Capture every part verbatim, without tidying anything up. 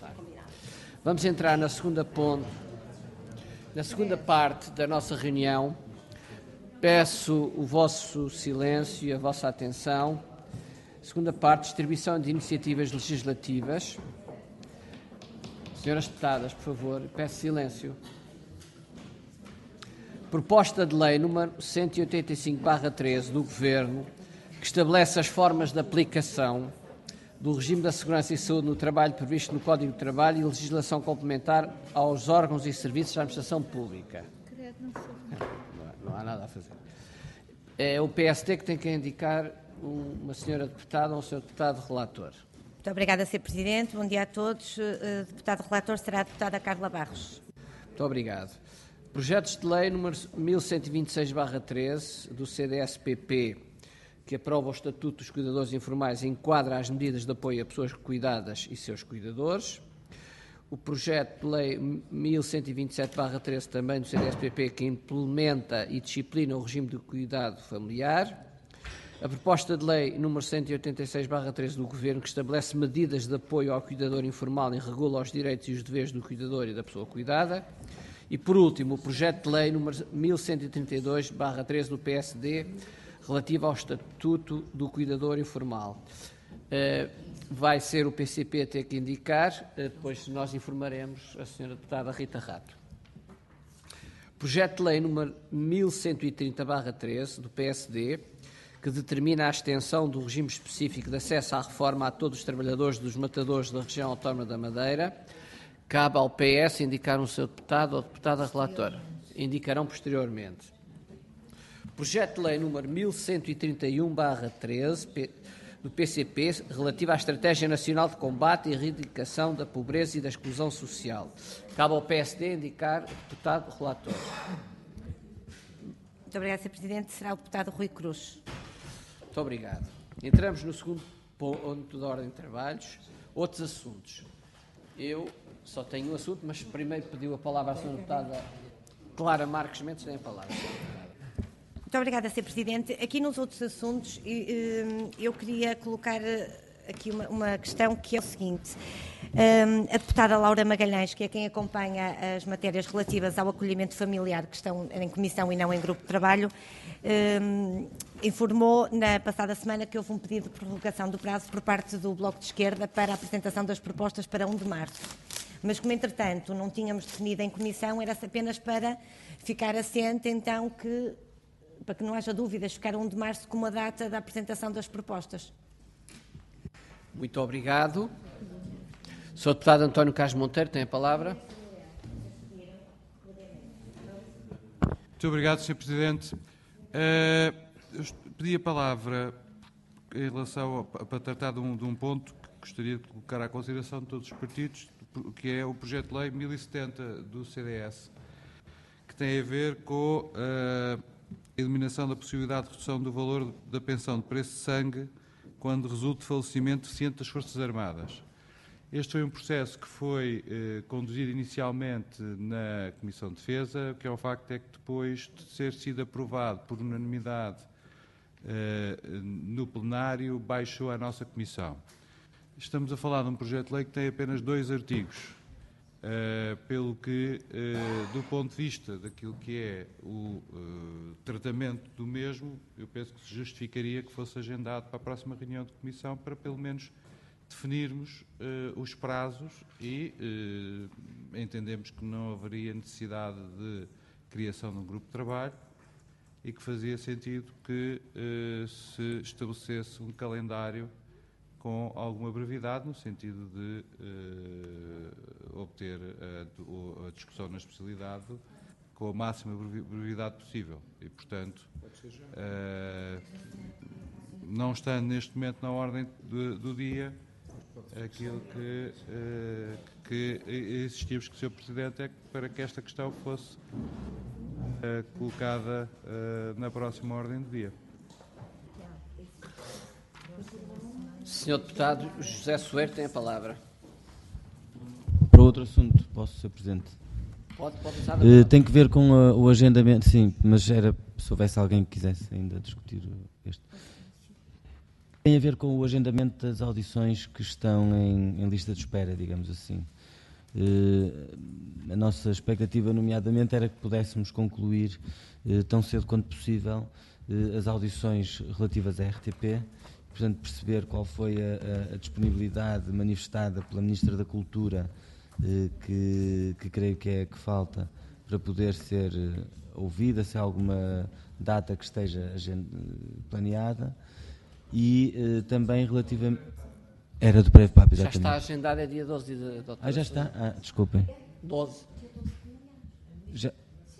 tarde. Vamos entrar na segunda ponte, na segunda parte da nossa reunião. Peço o vosso silêncio e a vossa atenção. Segunda parte, distribuição de iniciativas legislativas. Senhoras deputadas, por favor, peço silêncio. Proposta de lei número cento e oitenta e cinco barra treze do Governo, que estabelece as formas de aplicação do regime da segurança e saúde no trabalho previsto no Código de Trabalho e legislação complementar aos órgãos e serviços da administração pública. Não há nada a fazer. É o P S D que tem que indicar uma senhora deputada ou um senhor deputado relator. Muito obrigada, senhor Presidente. Bom dia a todos. Uh, deputado relator será a deputada Carla Barros. Muito obrigado. Projetos de lei número mil cento e vinte e seis barra treze do C D S P P, que aprova o Estatuto dos Cuidadores Informais e enquadra as medidas de apoio a pessoas cuidadas e seus cuidadores. O projeto de lei mil cento e vinte e sete barra treze, também do C D S P P, que implementa e disciplina o regime de cuidado familiar. A proposta de lei número cento e oitenta e seis barra treze do Governo, que estabelece medidas de apoio ao cuidador informal e regula os direitos e os deveres do cuidador e da pessoa cuidada. E, por último, o projeto de lei número mil cento e trinta e dois barra treze do P S D, relativo ao Estatuto do Cuidador Informal. Uh, vai ser o P C P a ter que indicar, uh, depois nós informaremos a senhora deputada Rita Rato. Projeto de lei número mil cento e trinta barra treze do P S D, que determina a extensão do regime específico de acesso à reforma a todos os trabalhadores dos matadores da região autónoma da Madeira. Cabe ao P S indicar um seu deputado ou deputada relatora. Indicarão posteriormente. Projeto de lei número mil cento e trinta e um barra treze do P C P, relativo à Estratégia Nacional de Combate e Erradicação da Pobreza e da Exclusão Social. Cabe ao P S D indicar o deputado relator. Muito obrigada, senhor Presidente. Será o deputado Rui Cruz. Muito obrigado. Entramos no segundo ponto da ordem de trabalhos. Outros assuntos. Eu só tenho um assunto, mas primeiro pediu a palavra à senhora deputada Clara Marques Mendes. Tem a palavra. Muito obrigada, senhor Presidente. Aqui nos outros assuntos, eu queria colocar aqui uma, uma questão que é o seguinte. A deputada Laura Magalhães, que é quem acompanha as matérias relativas ao acolhimento familiar, que estão em comissão e não em grupo de trabalho, informou na passada semana que houve um pedido de prorrogação do prazo por parte do Bloco de Esquerda para a apresentação das propostas para um de março. Mas como, entretanto, não tínhamos definido em comissão, era apenas para ficar assente, então, que, para que não haja dúvidas, ficar um de março como a data da apresentação das propostas. Muito obrigado. senhor Deputado António Carlos Monteiro tem a palavra. Muito obrigado, senhor Presidente. Uh, eu pedi a palavra em relação a, para tratar de um, de um ponto que gostaria de colocar à consideração de todos os partidos, que é o projeto de lei mil e setenta do C D S, que tem a ver com a eliminação da possibilidade de redução do valor da pensão de preço de sangue quando resulta de falecimento deficiente das Forças Armadas. Este foi um processo que foi eh, conduzido inicialmente na Comissão de Defesa, o que é um facto é que depois de ter sido aprovado por unanimidade eh, no plenário, baixou à nossa Comissão. Estamos a falar de um projeto de lei que tem apenas dois artigos, uh, pelo que, uh, do ponto de vista daquilo que é o uh, tratamento do mesmo, eu penso que se justificaria que fosse agendado para a próxima reunião de comissão para, pelo menos, definirmos uh, os prazos e uh, entendemos que não haveria necessidade de criação de um grupo de trabalho e que fazia sentido que uh, se estabelecesse um calendário com alguma brevidade, no sentido de uh, obter a, a discussão na especialidade com a máxima brevidade possível. E, portanto, uh, não estando neste momento na ordem de, do dia, aquilo que, uh, que insistimos que o senhor Presidente é que para que esta questão fosse uh, colocada uh, na próxima ordem do dia. senhor Deputado José Soeiro tem a palavra. Para outro assunto, posso, senhor Presidente? Pode, pode usar. Uh, tem que ver com uh, o agendamento, sim, mas era se houvesse alguém que quisesse ainda discutir este. Tem a ver com o agendamento das audições que estão em, em lista de espera, digamos assim. Uh, a nossa expectativa, nomeadamente, era que pudéssemos concluir uh, tão cedo quanto possível uh, as audições relativas à R T P, portanto perceber qual foi a, a, a disponibilidade manifestada pela Ministra da Cultura, uh, que, que creio que é que falta para poder ser uh, ouvida, se há alguma data que esteja agend... planeada, e uh, também relativamente... Era do Prévio Papa, exatamente. Já está agendado, é dia doze de outubro. Ah, já está? Ah, desculpem. doze. Já...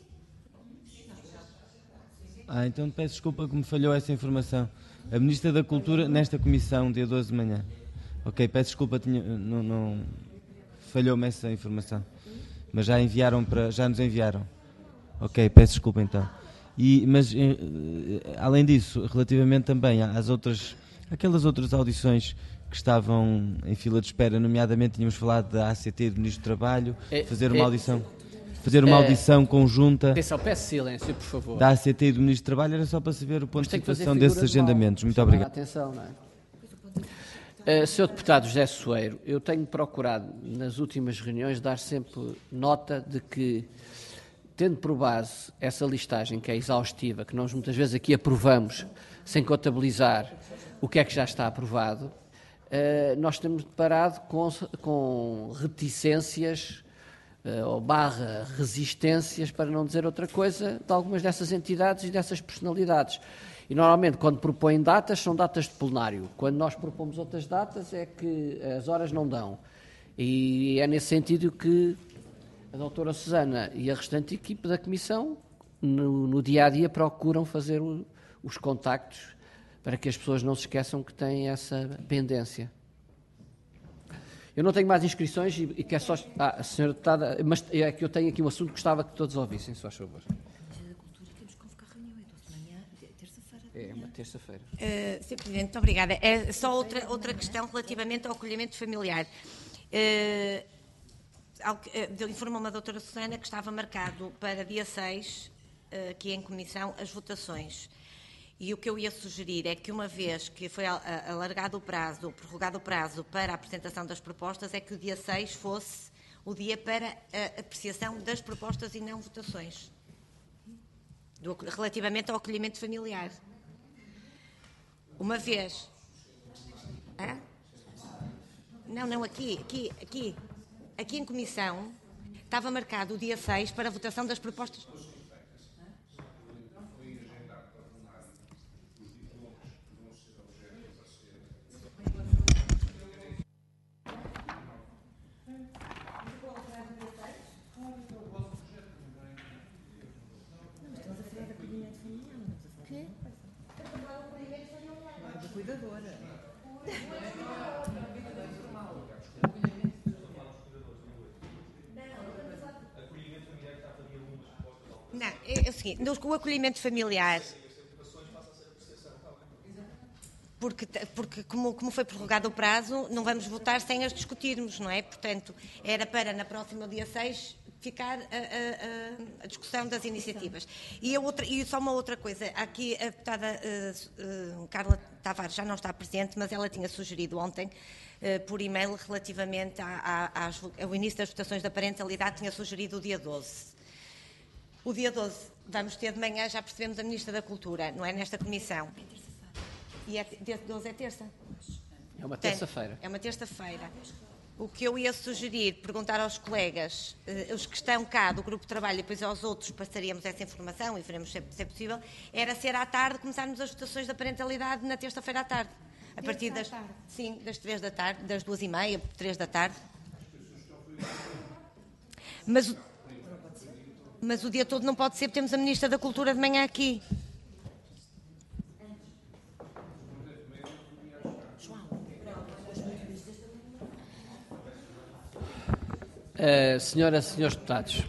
Ah, então peço desculpa que me falhou essa informação. A Ministra da Cultura, nesta comissão, dia doze de manhã. Ok, peço desculpa, tinha, não, não... falhou-me essa informação. Mas já enviaram para... já nos enviaram. Ok, peço desculpa então. E, mas, além disso, relativamente também às outras... aquelas outras audições que estavam em fila de espera, nomeadamente tínhamos falado da A C T e do Ministro do Trabalho, é, fazer uma é, audição, fazer uma é, audição conjunta. Atenção, peço silêncio, por favor. Da A C T e do Ministro do Trabalho, era só para saber o ponto de situação desses agendamentos. Muito obrigado. Atenção, não é? Uh, senhor Deputado José Soeiro, eu tenho procurado, nas últimas reuniões, dar sempre nota de que, tendo por base essa listagem que é exaustiva, que nós muitas vezes aqui aprovamos sem contabilizar o que é que já está aprovado, Uh, nós temos deparado com, com reticências uh, ou barra resistências, para não dizer outra coisa, de algumas dessas entidades e dessas personalidades. E normalmente, quando propõem datas, são datas de plenário. Quando nós propomos outras datas, é que as horas não dão. E é nesse sentido que a doutora Susana e a restante equipe da Comissão, no, no dia-a-dia, procuram fazer o, os contactos para que as pessoas não se esqueçam que têm essa pendência. Eu não tenho mais inscrições e, e quer só... Ah, a senhora deputada, mas é que eu tenho aqui um assunto que gostava que todos ouvissem, se faz favor. Temos que convocar reunião, é doze de manhã, terça-feira. É, uma terça-feira. Uh, Senhor Presidente, muito obrigada. É só outra, outra questão relativamente ao acolhimento familiar. Uh, uh, Informou-me a doutora Susana que estava marcado para dia seis, uh, aqui em comissão, as votações. E o que eu ia sugerir é que, uma vez que foi alargado o prazo, prorrogado o prazo para a apresentação das propostas, é que o dia seis fosse o dia para a apreciação das propostas e não votações, do, relativamente ao acolhimento familiar. Uma vez... Hã? Não, não, aqui, aqui, aqui, aqui em comissão, estava marcado o dia seis para a votação das propostas... Não, é, é o seguinte, o acolhimento familiar, porque, porque como, como foi prorrogado o prazo, não vamos votar sem as discutirmos, não é? Portanto, era para, na próxima dia seis, ficar a, a, a discussão das iniciativas. E, a outra, e só uma outra coisa, aqui a deputada uh, uh, Carla Tavares já não está presente, mas ela tinha sugerido ontem, uh, por e-mail, relativamente à, à, às, ao início das votações da parentalidade, tinha sugerido o dia doze. O dia doze, vamos ter de manhã, já percebemos, a Ministra da Cultura, não é? Nesta comissão. E é, dia doze é terça? É uma terça-feira. É uma terça-feira. O que eu ia sugerir, perguntar aos colegas, eh, os que estão cá do grupo de trabalho, e depois aos outros passaríamos essa informação e veremos se é, se é possível, era ser à tarde, começarmos as votações da parentalidade na terça-feira à tarde. A partir das, tarde. Sim, das três da tarde, das duas e meia, três da tarde. Mas, mas o dia todo não pode ser, porque temos a Ministra da Cultura de manhã aqui. Uh, senhoras e senhores deputados,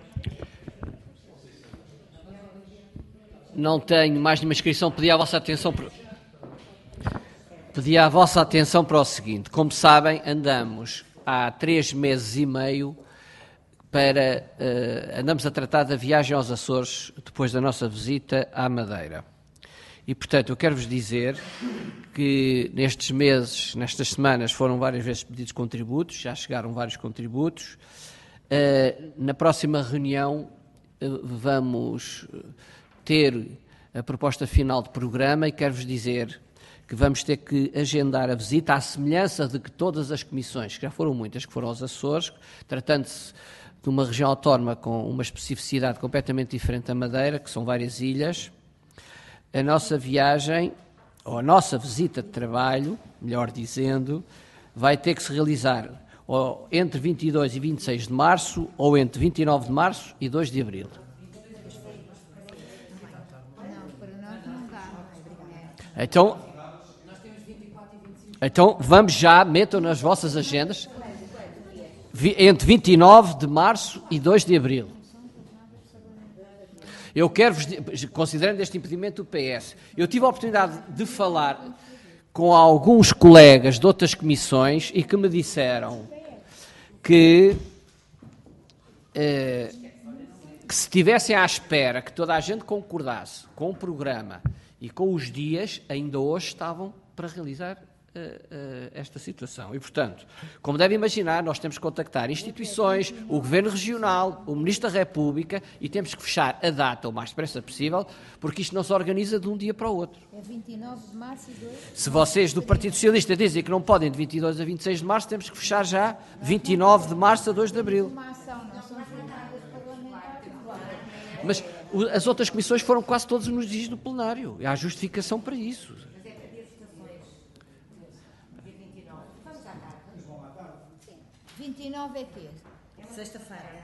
não tenho mais nenhuma inscrição, pedi a vossa atenção para... pedi a vossa atenção para o seguinte: como sabem, andamos há três meses e meio para uh, andamos a tratar da viagem aos Açores depois da nossa visita à Madeira. E, portanto, eu quero-vos dizer que nestes meses, nestas semanas, foram várias vezes pedidos contributos, já chegaram vários contributos. Uh, na próxima reunião uh, vamos ter a proposta final de programa e quero-vos dizer que vamos ter que agendar a visita à semelhança de que todas as comissões, que já foram muitas, que foram aos Açores, tratando-se de uma região autónoma com uma especificidade completamente diferente da Madeira, que são várias ilhas. A nossa viagem, ou a nossa visita de trabalho, melhor dizendo, vai ter que se realizar ou entre vinte e dois e vinte e seis de março, ou entre vinte e nove de março e dois de abril. Então, então vamos já, metam nas vossas agendas, entre vinte e nove de março e dois de abril. Eu quero-vos, considerando este impedimento do P S, eu tive a oportunidade de falar com alguns colegas de outras comissões e que me disseram que, eh, que se estivessem à espera que toda a gente concordasse com o programa e com os dias, ainda hoje estavam para realizar uh, uh, esta situação. E, portanto, como deve imaginar, nós temos que contactar instituições, o Governo Regional, o Ministro da República e temos que fechar a data o mais depressa possível, porque isto não se organiza de um dia para o outro. É vinte e nove de março e dois. Se vocês do Partido Socialista dizem que não podem de vinte e dois a vinte e seis de março, temos que fechar já vinte e nove de março a dois de abril. Uma ação, não são jornadas parlamentares. Mas as outras comissões foram quase todos nos dias do plenário. Há justificação para isso. Mas é para ter votações dia vinte e nove. Vamos à tarde. Sim. vinte e nove é quê? Sexta-feira.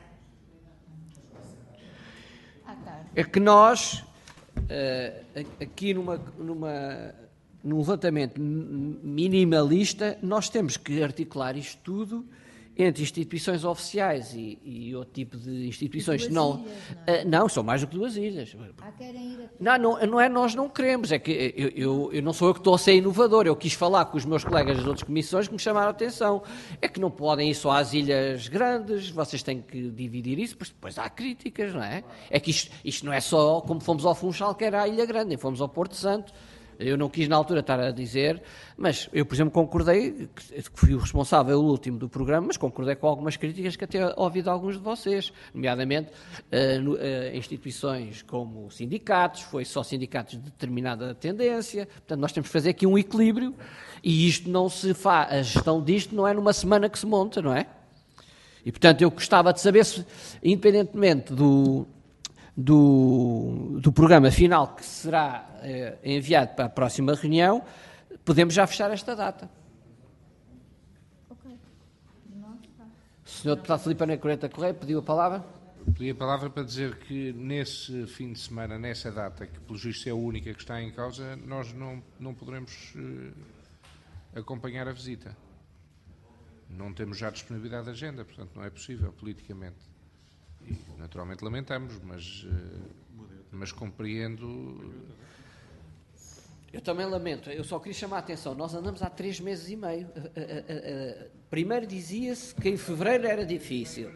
À tarde. É que nós, uh, aqui numa, numa, num levantamento minimalista, nós temos que articular isto tudo entre instituições oficiais e, e outro tipo de instituições. Duas Não, ilhas, não é? uh, não, são mais do que duas ilhas. Ah, querem ir a... Não, não, não é nós não queremos, é que eu, eu, eu não sou eu que estou a ser inovador, eu quis falar com os meus colegas das outras comissões que me chamaram a atenção. É que não podem ir só às ilhas grandes, vocês têm que dividir isso, mas depois há críticas, não é? É que isto, isto não é só como fomos ao Funchal, que era a Ilha Grande, nem fomos ao Porto Santo. Eu não quis na altura estar a dizer, mas eu, por exemplo, concordei, que fui o responsável o último do programa, mas concordei com algumas críticas que até ouvi de alguns de vocês, nomeadamente uh, no, uh, instituições como sindicatos, foi só sindicatos de determinada tendência, portanto nós temos que fazer aqui um equilíbrio e isto não se faz, a gestão disto não é numa semana que se monta, não é? E portanto eu gostava de saber se, independentemente do... Do, do programa final que será eh, enviado para a próxima reunião, podemos já fechar esta data. Ok. Não está. O senhor Deputado Filipe Ana Correta Correia pediu a palavra? Pedi a palavra para dizer que nesse fim de semana, nessa data, que pelo juízo é a única que está em causa, nós não, não poderemos eh, acompanhar a visita. Não temos já disponibilidade de agenda, portanto não é possível politicamente. E, naturalmente lamentamos, mas, mas compreendo. Eu também lamento, eu só queria chamar a atenção, nós andamos há três meses e meio. Primeiro dizia-se que em fevereiro era difícil.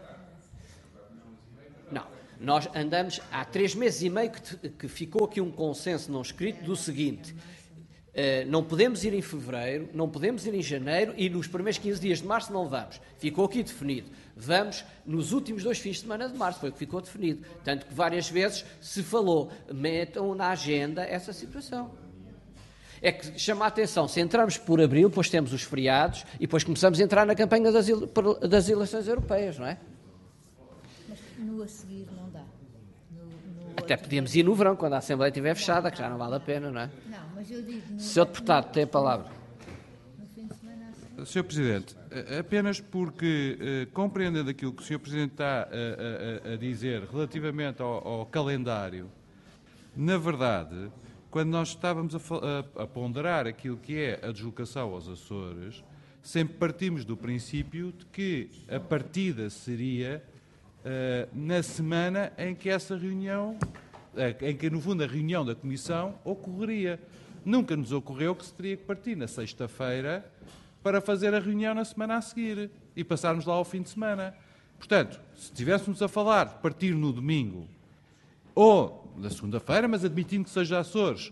Não, nós andamos há três meses e meio que, que ficou aqui um consenso não escrito do seguinte: uh, não podemos ir em fevereiro, não podemos ir em janeiro e nos primeiros quinze dias de março não vamos. Ficou aqui definido. Vamos nos últimos dois fins de semana de março, foi o que ficou definido. Tanto que várias vezes se falou, metam na agenda essa situação. É que chama a atenção, se entramos por abril, depois temos os feriados e depois começamos a entrar na campanha das, ele, das eleições europeias, não é? Mas no a seguir não dá. No, no Até outro podíamos dia. ir no verão, quando a Assembleia estiver fechada, que já não vale a pena, não é? Não, mas eu digo... No, senhor Deputado, tem a palavra. No fim de semana... Assim. senhor Presidente, apenas porque, eh, compreendendo aquilo que o senhor Presidente está a, a, a dizer relativamente ao, ao calendário, na verdade, quando nós estávamos a, a, a ponderar aquilo que é a deslocação aos Açores, sempre partimos do princípio de que a partida seria uh, na semana em que essa reunião, uh, em que no fundo a reunião da Comissão ocorreria. Nunca nos ocorreu que se teria que partir na sexta-feira para fazer a reunião na semana a seguir e passarmos lá ao fim de semana. Portanto, se estivéssemos a falar de partir no domingo ou na segunda-feira, mas admitindo que seja Açores,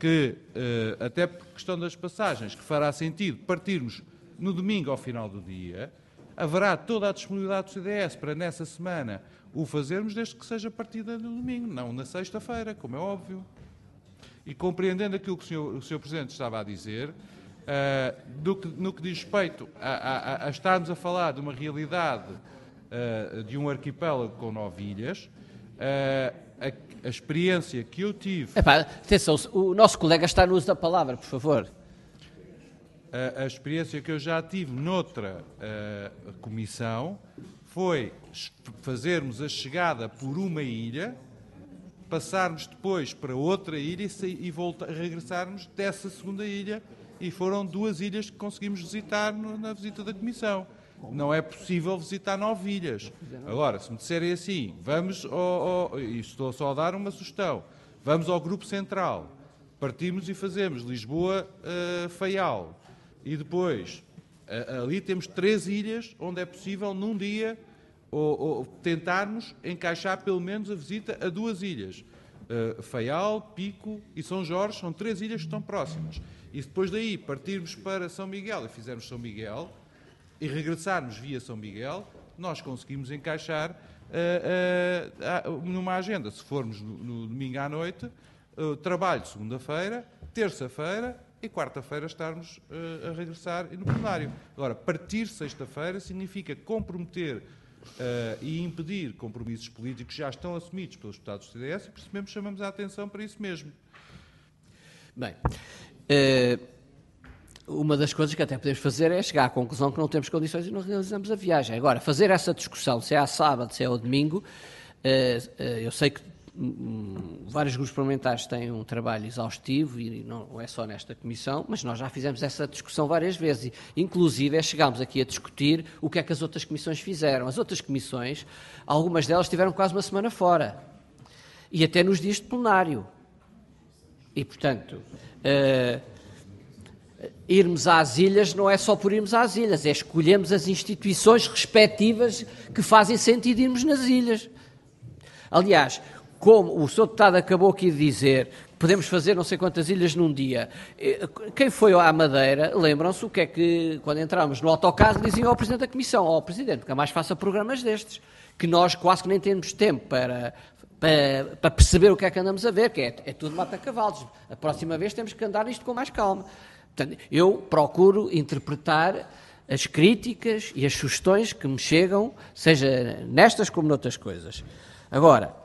que, uh, até por questão das passagens, que fará sentido partirmos no domingo ao final do dia, haverá toda a disponibilidade do C D S para nessa semana o fazermos, desde que seja partida no domingo, não na sexta-feira, como é óbvio. E compreendendo aquilo que o senhor, o senhor Presidente estava a dizer, uh, do que, no que diz respeito a, a, a estarmos a falar de uma realidade uh, de um arquipélago com nove ilhas, uh, a, a experiência que eu tive... Epá, atenção, o nosso colega está no uso da palavra, por favor. A, a experiência que eu já tive noutra uh, comissão foi fazermos a chegada por uma ilha, passarmos depois para outra ilha e, e voltar, regressarmos dessa segunda ilha, e foram duas ilhas que conseguimos visitar no, na visita da Comissão. Não é possível visitar nove ilhas. Agora, se me disserem assim, vamos, ao, ao, e estou só a dar uma sugestão, vamos ao Grupo Central, partimos e fazemos Lisboa-Faial, uh, e depois, uh, ali temos três ilhas onde é possível, num dia, ou, ou tentarmos encaixar pelo menos a visita a duas ilhas. Uh, Faial, Pico e São Jorge são três ilhas que estão próximas. E depois daí partirmos para São Miguel e fizermos São Miguel e regressarmos via São Miguel, nós conseguimos encaixar uh, uh, uh, numa agenda, se formos no, no domingo à noite, uh, trabalho segunda-feira, terça-feira e quarta-feira estarmos uh, a regressar no plenário. Agora, partir sexta-feira significa comprometer Uh, e impedir compromissos políticos que já estão assumidos pelos deputados do C D S, e por isso mesmo chamamos a atenção para isso mesmo. Bem, uh, uma das coisas que até podemos fazer é chegar à conclusão que não temos condições e não realizamos a viagem. Agora, fazer essa discussão, se é à sábado, se é ao domingo, uh, uh, eu sei que um, vários grupos parlamentares têm um trabalho exaustivo e não é só nesta comissão, mas nós já fizemos essa discussão várias vezes e, inclusive, é, chegámos aqui a discutir o que é que as outras comissões fizeram. As outras comissões, algumas delas tiveram quase uma semana fora e até nos dias de plenário. E, portanto, uh, irmos às ilhas não é só por irmos às ilhas, é escolhermos as instituições respectivas que fazem sentido irmos nas ilhas. Aliás, como o senhor deputado acabou aqui de dizer, podemos fazer não sei quantas ilhas num dia. Quem foi à Madeira, lembram-se o que é que, quando entramos no autocarro, diziam ao Presidente da Comissão, ao Presidente, nunca mais faça programas destes, que nós quase que nem temos tempo para, para, para perceber o que é que andamos a ver, que é, é tudo mata-cavalos. A próxima vez temos que andar nisto com mais calma. Portanto, eu procuro interpretar as críticas e as sugestões que me chegam, seja nestas como noutras coisas. Agora,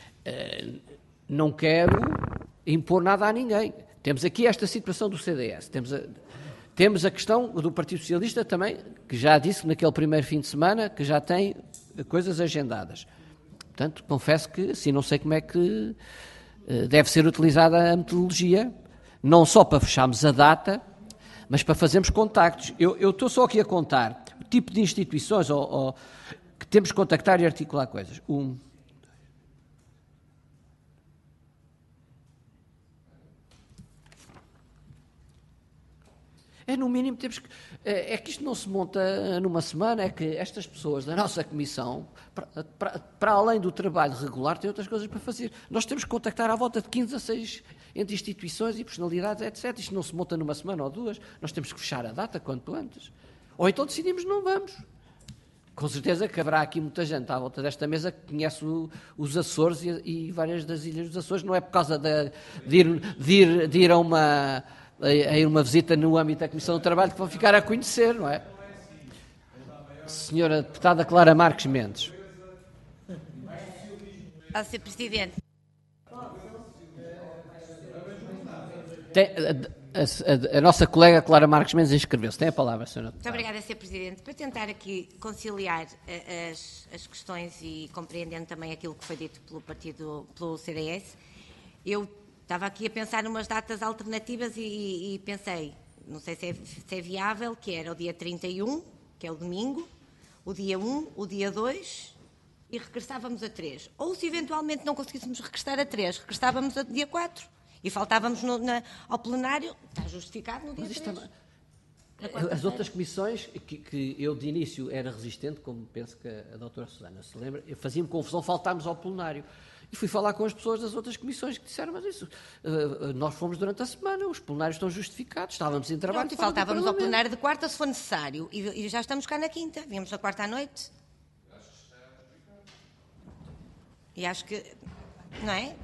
não quero impor nada a ninguém. Temos aqui esta situação do C D S. Temos a, temos a questão do Partido Socialista também, que já disse naquele primeiro fim de semana que já tem coisas agendadas. Portanto, confesso que assim não sei como é que deve ser utilizada a metodologia, não só para fecharmos a data, mas para fazermos contactos. Eu, eu estou só aqui a contar o tipo de instituições ou, ou, que temos que contactar e articular coisas. Um, É, no mínimo, temos que... É que isto não se monta numa semana, é que estas pessoas da nossa comissão, para, para, para além do trabalho regular, têm outras coisas para fazer. Nós temos que contactar à volta de quinze a seis entre instituições e personalidades, etcétera. Isto não se monta numa semana ou duas. Nós temos que fechar a data quanto antes. Ou então decidimos não vamos. Com certeza que haverá aqui muita gente à volta desta mesa que conhece o, os Açores e, e várias das ilhas dos Açores. Não é por causa de, de, ir, de, ir, de ir a uma... a ir uma visita no âmbito da Comissão do Trabalho que vão ficar a conhecer, não é? Senhora Deputada Clara Marques Mendes. Ao senhor Presidente. Tem, a, a, a nossa colega Clara Marques Mendes inscreveu-se. Tem a palavra, senhora Deputada. Muito obrigada, senhor Presidente. Para tentar aqui conciliar as, as questões e compreendendo também aquilo que foi dito pelo partido, pelo C D S, eu estava aqui a pensar numas datas alternativas e, e, e pensei, não sei se é, se é viável, que era o dia trinta e um, que é o domingo, o dia um, o dia dois e regressávamos a três. Ou se eventualmente não conseguíssemos regressar a três, regressávamos a dia quatro e faltávamos no, na, ao plenário, está justificado no dia três. Também, as outras comissões, que, que eu de início era resistente, como penso que a, a doutora Susana se lembra, fazia-me confusão faltarmos ao plenário. E fui falar com as pessoas das outras comissões que disseram, mas isso, uh, nós fomos durante a semana, os plenários estão justificados, estávamos em trabalho. Pronto, e faltávamos ao plenário de quarta se for necessário. E, e já estamos cá na quinta. Viemos a quarta à noite. E acho que... Não é?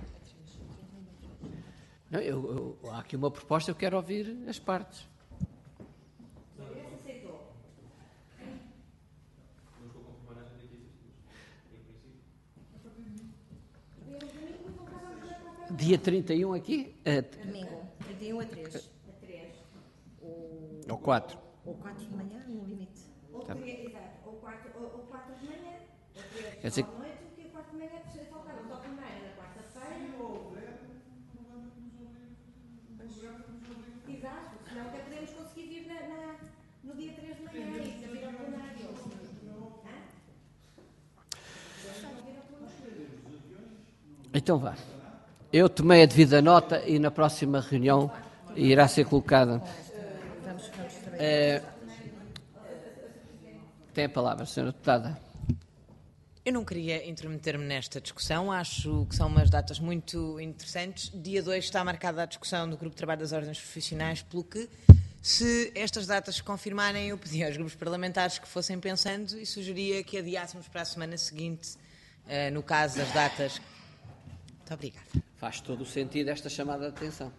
Não, eu, eu, há aqui uma proposta, eu quero ouvir as partes. Dia trinta e um aqui? Domingo, trinta e um a três. Ou quatro. Ou quatro de manhã, no limite. Ou Tá. exato, ou quatro de manhã, ou três Quer dizer, à noite, porque o quarto de manhã precisa faltar. Só primeiro na quarta-feira. Exato, senão até podemos conseguir vir na, na, no dia três de manhã e vir ao plenário. então vá. Eu tomei a devida nota e na próxima reunião irá ser colocada. É, tem a palavra, senhora Deputada. Eu não queria intrometer-me nesta discussão, acho que são umas datas muito interessantes. Dia dois está marcada a discussão do Grupo de Trabalho das Ordens Profissionais, pelo que, se estas datas se confirmarem, eu pedi aos grupos parlamentares que fossem pensando e sugeria que adiássemos para a semana seguinte, uh, no caso das datas. Muito obrigada. Faz todo o sentido esta chamada de atenção.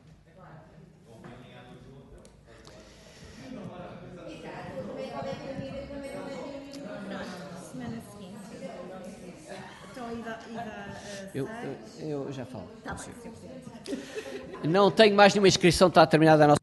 Semana seguinte. Então, e da, e da, Eu, eu, eu já falo. Está bem, senhor Presidente. Não tenho mais nenhuma inscrição, está terminada a nossa.